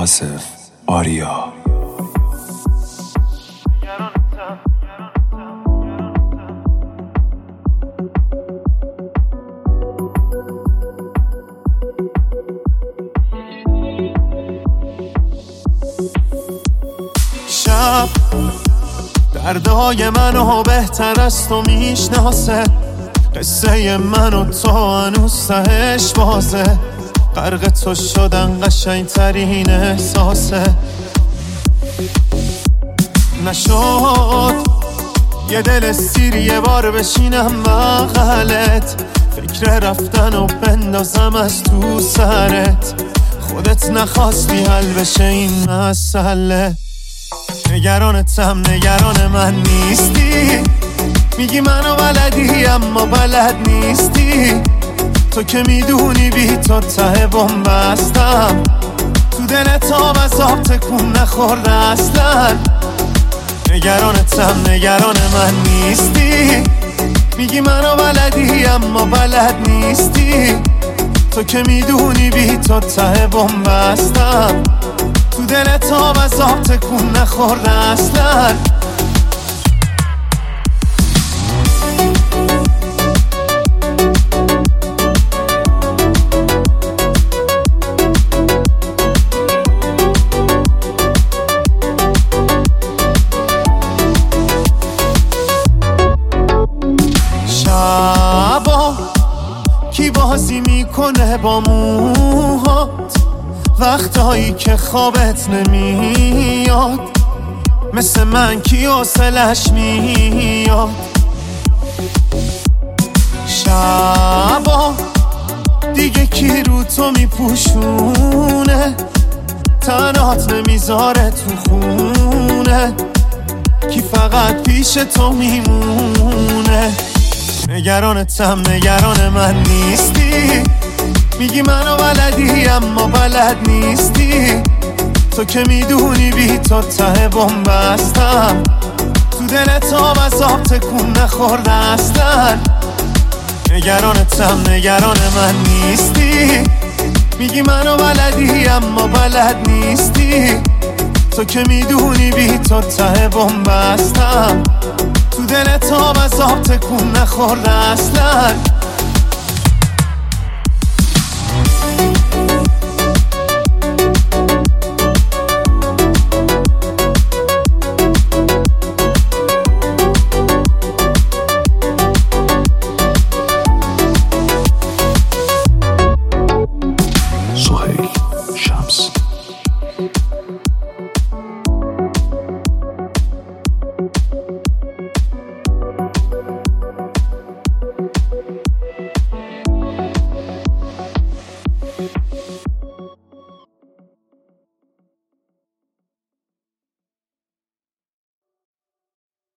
آصف آریا. شب دردای منو بهتر از تو میشناسه، قصه من و تو هنوز تهش بازه، غرق تو شدن قشنگترین احساسه. نشد یه دل سیر یه بار بشینم بغلت، فکر رفتن و بندازم از تو سرت، خودت نخواستی حل بشه این مسئله. نگرانتم نگران من نیستی، میگی منو بلدی اما بلد نیستی، تو که میدونی بی تو ته بومبستم، تو دلت آب از آب تکون نخورده اصلا. نگرانتم نگران من نیستی، میگی منو بلدی اما بلد نیستی، تو که میدونی بی تو ته بومبستم، تو دلت آب از آب تکون نخورده اصلا. شبا کی بازی میکنه با موهات، وقتایی که خوابت نمیاد، مثل من کی حوصلش میاد. شبا دیگه کی رو تو میپوشونه، تنات نمیذاره تو خونه، کی فقط پیش تو میمونه. نگرانتم نگران من نیستی، میگی منو بلدی اما بلد نیستی، تو که میدونی بی تو ته بومبستم، تو دلت آب از آب تکون نخورده اصلا. نگرانتم نگران من نیستی، میگی منو بلدی اما بلد نیستی، تو که میدونی بی تو ته بومبستم، تو دلت آب از آب تکون نخورده اصلا.